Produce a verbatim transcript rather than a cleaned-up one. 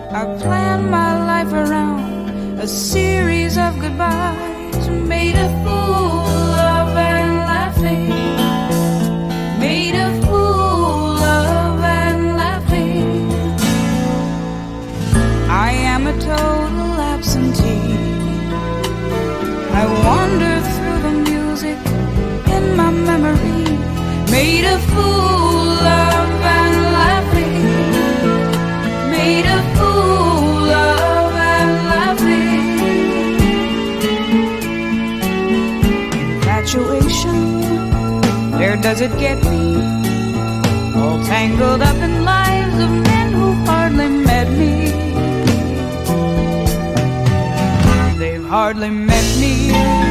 I planned my life around a series of goodbyes. Made a fool of and laughing. Made a fool of and laughing. I am a total absentee. I wander through the music in my memory. Made a fool of and laughing. Made a fool of and laughing. Infatuation, where does it get me? All tangled up in lives of men who hardly met me. They've hardly met me.